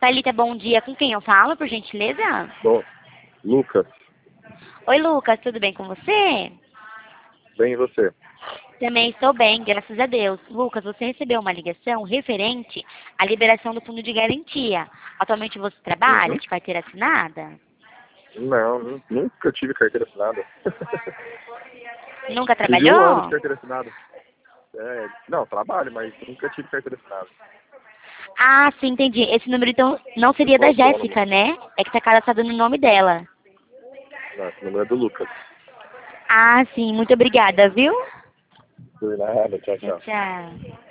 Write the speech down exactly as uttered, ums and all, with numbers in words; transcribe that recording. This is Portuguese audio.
Thalita, bom dia. Com quem eu falo, por gentileza? Bom, Lucas, Oi, Lucas, tudo bem com você? bem e você? Também estou bem, graças a Deus. Lucas, você recebeu uma ligação referente à liberação do fundo de garantia. Atualmente você trabalha Uhum. de carteira assinada? Não, nu- nunca tive carteira assinada. Nunca Tive um ano de trabalhou? carteira assinada. É, não, trabalho, mas nunca tive carteira assinada. Ah, sim, entendi. Esse número então não Eu seria sou da autônomo. Jéssica, né? É que tá cadastrado no nome dela. Não, esse número é do Lucas. Ah, sim, muito obrigada, viu? Por nada, tchau, Tchau, tchau. tchau.